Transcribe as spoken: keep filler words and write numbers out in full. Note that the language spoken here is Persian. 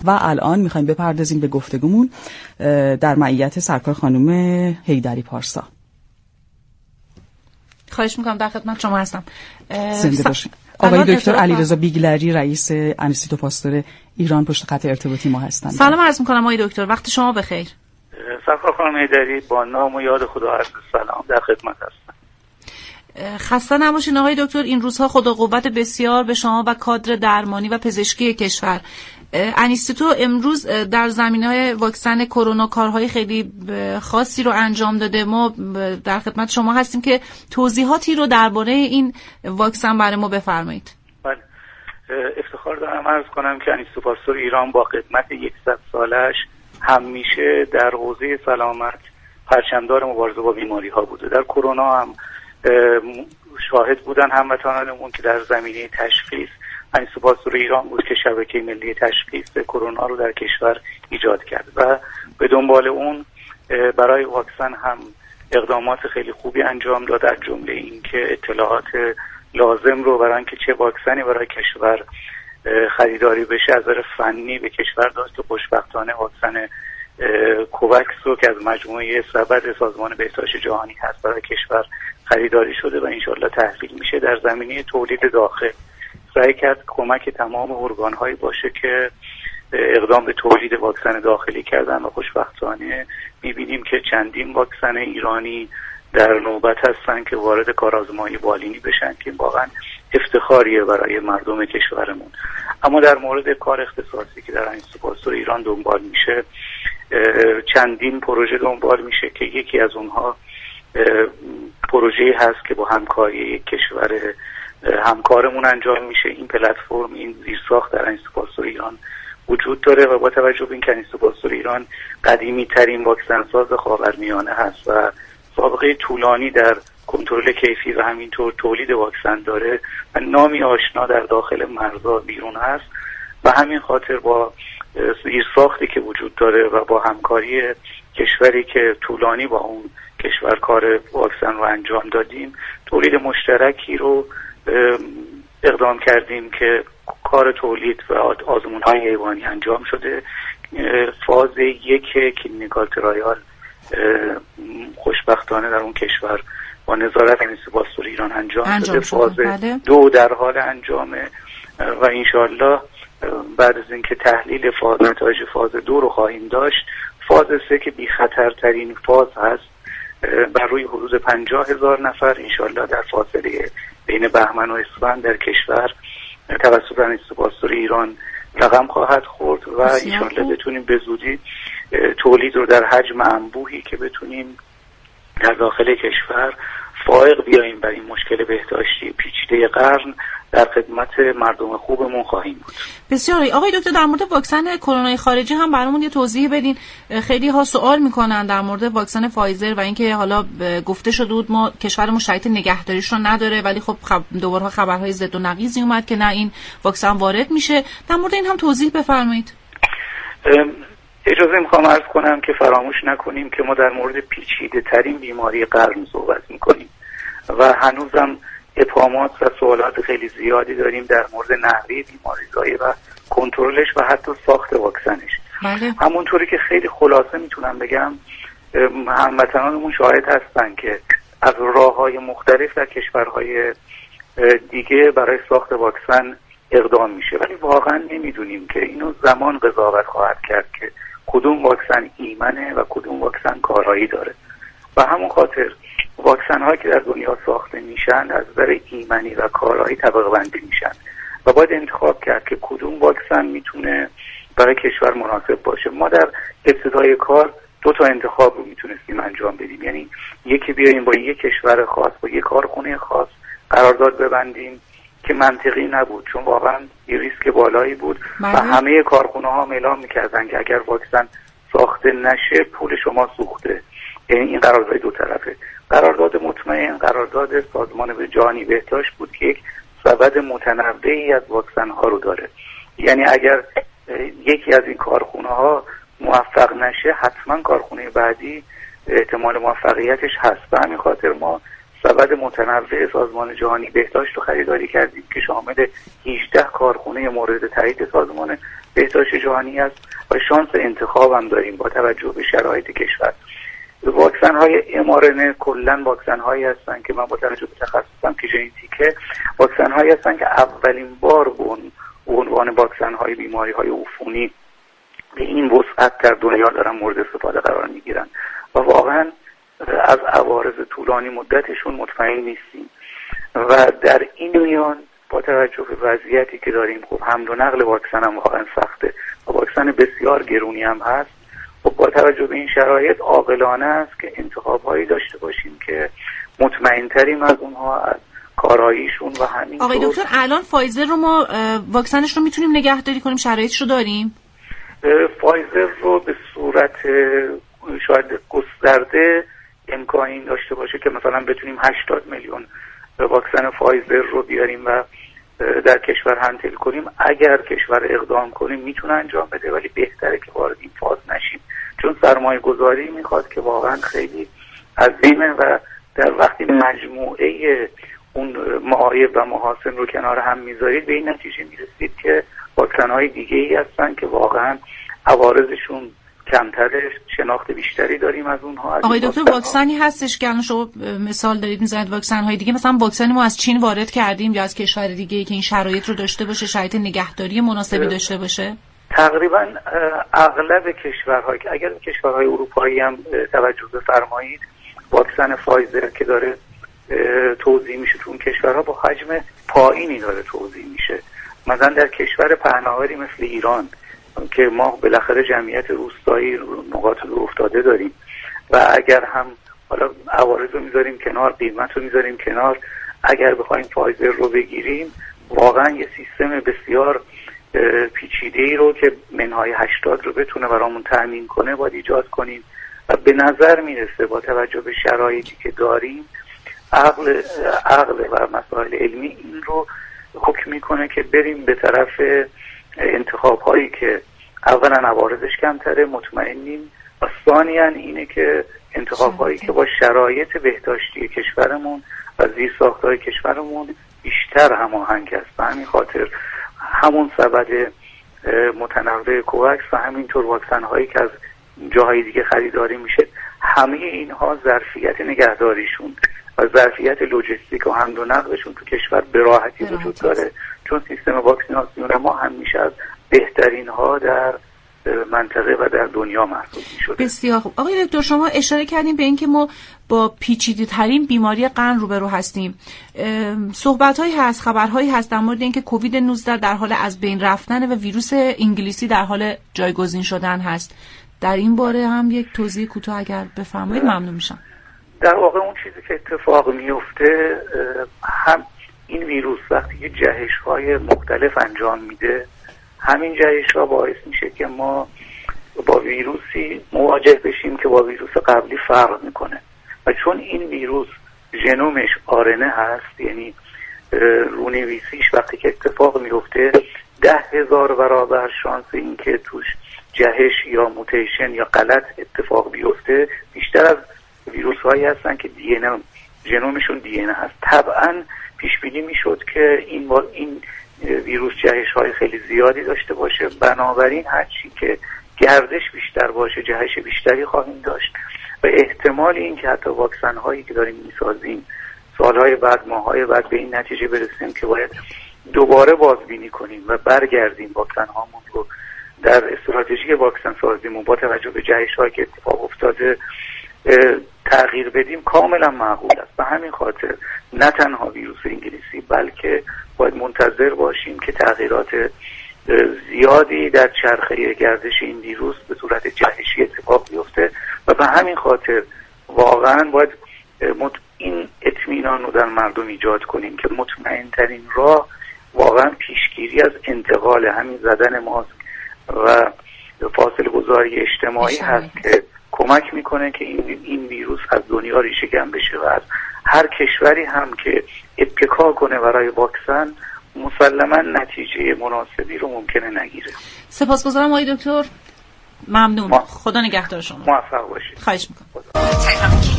و الان میخوایم بپردازیم به گفتگومون در معیت سرکار خانم حیدری پارسا. خواهش میکنم، در خدمت شما هستم. زنده باشید. آقای دکتر علیرضا بیگلری رئیس انستیتو پاستور ایران پشت خط ارتباطی ما هستند. سلام عرض میکنم آقای دکتر، وقت شما بخیر. سرکار خانم حیدری با نام و یاد خدا عرض سلام، در خدمت هستم. خسته نباشین آقای دکتر. این روزها خدا قوت بسیار به شما و کادر درمانی و پزشکی کشور. انستیتو امروز در زمینه‌های واکسن کرونا کارهای خیلی خاصی رو انجام داده. ما در خدمت شما هستیم که توضیحاتی رو درباره این واکسن برای ما بفرمایید. بله، افتخار دارم عرض کنم که انستیتو پاستور ایران با خدمت صد سالش همیشه در حوزه سلامت پرچمدار مبارزه با بیماری ها بوده. در کرونا هم شاهد بودن هموطنانمون که در زمینه تشخیص انستیتو پاستور ایران بود که شبکه ملی تشخیص کرونا رو در کشور ایجاد کرد و به دنبال اون برای واکسن هم اقدامات خیلی خوبی انجام داد، از جمله این که اطلاعات لازم رو برای اینکه چه واکسنی برای کشور خریداری بشه از نظر فنی به کشور داد که خوشبختانه واکسن کووکس رو که از مجموعه سبد سازمان بهداشت جهانی هست برای کشور خریداری شده و انشالله تحویل میشه. در زمینه تولید داخل سعی کرد کمک تمام ارگان‌هایی باشه که اقدام به تولید واکسن داخلی کردن و خوشبختانه می‌بینیم که چندین واکسن ایرانی در نوبت هستن که وارد کارآزمایی بالینی بشن که واقعا افتخاریه برای مردم کشورمون. اما در مورد کار اختصاصی که در انستیتو پاستور ایران دنبال میشه، چندین پروژه دنبال میشه که یکی از اونها پروژه‌ای هست که با همکاری یک کشور همکارمون انجام میشه. این پلتفرم، این زیرساخت در انستیتو پاستور ایران وجود داره و با توجه به اینکه انستیتو پاستور ایران قدیمی ترین واکسن ساز خاورمیانه هست و سابقه طولانی در کنترل کیفی و همینطور تولید واکسن داره و نامی آشنا در داخل مرزها بیرون هست و همین خاطر با زیرساختی که وجود داره و با همکاری کشوری که طولانی با اون کشور کار واکسن رو انجام دادیم، تولید مشترکی رو اقدام کردیم که کار تولید و آزمون‌های حیوانی انجام شده. فاز یک کلینیکال ترایال خوشبختانه در اون کشور با نظارت انستیتو پاستور ایران انجام, انجام شده. فاز بله. دو در حال انجامه و انشالله بعد از اینکه تحلیل فاز نتایج فاز دو رو خواهیم داشت، فاز سه که بی خطرترین فاز هست بر روی حدود پنجاه هزار نفر انشالله در فاصله بین بهمن و اسفند در کشور توسط انستیتو پاستور ایران رقم خواهد خورد و انشالله بتونیم به زودی تولید رو در حجم انبوهی که بتونیم در داخل کشور فائق بیاییم بر این مشکل بهداشتی پیچیده قرن در خدمت مردم خوبمون خواهیم بود. بسیار آقای دکتر، در مورد واکسن کرونا خارجی هم برامون یه توضیح بدین. خیلی ها سوال میکنن در مورد واکسن فایزر و اینکه حالا گفته شده بود ما کشورمون شرایط نگهداریش رو نداره، ولی خب خب دوباره خبرهای ضد و نقیضی اومد که نه این واکسن وارد میشه. در مورد این هم توضیح بفرمایید. اجازه میخوام عرض کنم که فراموش نکنیم که ما در مورد پیچیده ترین بیماری قرن صحبت میکنیم و هنوزم ابهامات و سوالات خیلی زیادی داریم در مورد نحوه بیماریزایی و کنترلش و حتی ساخت واکسنش. بله. همونطوری که خیلی خلاصه میتونم بگم، هموطنانمون شاهد هستن که از راه‌های مختلف در کشورهای دیگه برای ساخت واکسن اقدام میشه، ولی واقعا نمیدونیم که اینو زمان قضاوت خواهد کرد که کدوم واکسن ایمنه و کدوم واکسن کارایی داره. و همون خاطر واکسن هایی که در دنیا ساخته میشن از نظر ایمنی و کارایی طبقه بندی میشن و باید انتخاب کرد که کدوم واکسن میتونه برای کشور مناسب باشه. ما در ابتدای کار دو تا انتخاب رو میتونستیم انجام بدیم، یعنی یکی بیاییم با یک کشور خاص با یک کارخونه خاص قرارداد ببندیم که منطقی نبود، چون واقعا یه ریسک بالایی بود بله. و همه کارخونه ها اعلام میکردن که اگر واکسن ساخته نشه پول شما سوخته. یعنی این قرارداد دو طرفه. قرارداد مطمئن قرارداد سازمان جهانی بهداشت بود که یک سبد متنوعی از واکسن ها رو داره، یعنی اگر یکی از این کارخونه ها موفق نشه حتما کارخونه بعدی احتمال موفقیتش هست. به همین خاطر ما سبد متنوع سازمان جهانی بهداشت رو خریداری کردیم که شامل هجده کارخونه مورد تایید سازمان بهداشت جهانی است و شانس انتخاب هم داریم با توجه به شرایط کشور. واکسن های ام آر ان ای کلا واکسن هایی هستن که من با توجه به تخصصم که ژنتیکه، واکسن هایی هستن که اولین بار به عنوان واکسن های بیماری های عفونی به این وسعت در دنیا دارن مورد استفاده قرار میگیرن و واقعا از عوارض طولانی مدتشون مطمئن نیستیم و در این میان با توجه به وضعیتی که داریم خب حمل و نقل واکسن هم واقعا سخته و واکسن بسیار گرونی هم هست. خب با توجه به این شرایط عاقلانه است که انتخاب‌هایی داشته باشیم که مطمئن تریم از اونها، از کاراییشون و همین. آقای دکتر الان فایزر رو ما واکسنش رو میتونیم نگهداری کنیم، شرایطش رو داریم؟ فایزر رو به صورت شاید گسترده امکان این داشته باشه که مثلا بتونیم هشتاد میلیون واکسن فایزر رو بیاریم و در کشور هندل کنیم. اگر کشور اقدام کنیم میتونه انجام بده، ولی بهتره که وارد این فاز نشیم چون سرمایه گذاری میخواد که واقعا خیلی عظیمه و در وقتی مجموعه اون معایب و محاسن رو کنار هم میذارید به این نتیجه میرسید که واکسن های دیگه ای هستن که واقعا عوارضشون کمتره، شناخت بیشتری داریم از اونها. از آقای دکتر واکسنی هستش که الان شما مثال دارید میزنید واکسن های دیگه، مثلا واکسنی ما از چین وارد کردیم یا از کشور دیگه ای که این شرایط رو داشته باشه، شرایط نگهداری مناسبی داشته باشه؟ تقریبا اغلب کشورها که اگر کشورهای اروپایی هم توجه بفرمایید واکسن فایزر که داره توزیع میشه تو اون کشورها با حجم پایینی داره توزیع میشه. مثلا در کشور پهناوری مثل ایران که ما بالاخره جمعیت روستایی نقاط دور افتاده داریم و اگر هم حالا عوارض رو میذاریم کنار، قیمت رو میذاریم کنار، اگر بخوایم فایزر رو بگیریم واقعا یه سیستم بسیار پیچیده ای رو که منهای هشتاد رو بتونه برامون تأمین کنه باید ایجاد کنیم و به نظر میرسه با توجه به شرایطی که داریم عقل عقل و مسائل علمی این رو حکم میکنه که بریم به طرف انتخاب هایی که اولا عوارضش کمتره، مطمئنیم و ثانیاً اینه که انتخاب هایی که با شرایط بهداشتی کشورمون و زیرساخت‌های کشورمون بیشتر هماهنگ است. به همین خاطر همون سبد متنوع کووکس و همینطور واکسن هایی که از جاهای دیگه خریداری میشه، همه اینها ظرفیت نگهداریشون و ظرفیت لوجستیک و حمل و نقلشون تو کشور به راحتی وجود داره چون سیستم واکسیناسیون ما همیشه از بهترین ها در منطقه و در دنیا محسوب می‌شده. بسیار خوب. آقای دکتر شما اشاره کردیم به اینکه ما با پیچیده ترین بیماری قند روبرو هستیم. صحبت‌هایی هست، خبرهایی هست در مورد اینکه کووید نوزده در حال از بین رفتن و ویروس انگلیسی در حال جایگزین شدن هست. در این باره هم یک توضیح کوتاه اگر بفرمایید ممنون میشم. در واقع اون چیزی که اتفاق میفته هم این ویروس وقتی که جهش‌های مختلف انجام میده همین جهش‌ها باعث میشه که ما با ویروسی مواجه بشیم که با ویروس قبلی فرق میکنه و چون این ویروس ژنومش آر ان ای هست، یعنی رونویسیش وقتی که اتفاق میفته ده هزار برابر شانس این که توش جهش یا موتیشن یا غلط اتفاق بیفته بیشتر از ویروس هایی هستن که دی ان ای ژنومشون دی ان ای هست. طبعا پیش بینی میشد که این این ویروس جهش های خیلی زیادی داشته باشه، بنابراین هرچی که گردش بیشتر باشه جهش بیشتری خواهیم داشت و احتمال این که حتی واکسن هایی که داریم میسازیم سالهای بعد ماهای بعد به این نتیجه برسیم که باید دوباره بازبینی کنیم و برگردیم واکسن هامون رو در استراتژی واکسن سازیمون با توجه به جهش هایی که اتفاق افتاده تغییر بدیم کاملا معقول است. به همین خاطر نه تنها ویروس انگلیسی بلکه باید منتظر باشیم که تغییرات زیادی در چرخه گردش این ویروس به صورت جهشی اتفاق بیفته و به همین خاطر واقعا باید این اطمینان رو در مردم ایجاد کنیم که مطمئن ترین راه واقعا پیشگیری از انتقال همین زدن ماسک و فاصله گذاری اجتماعی هست که کمک میکنه که این این ویروس از دنیا ریشه کن بشه و از هر کشوری هم که اتکا کنه برای واکسن مسلما نتیجه مناسبی رو ممکنه نگیره. سپاسگزارم آقای دکتر، ممنون. ما... خدا نگهدار شما. موفق باشید. خواهش میکنم.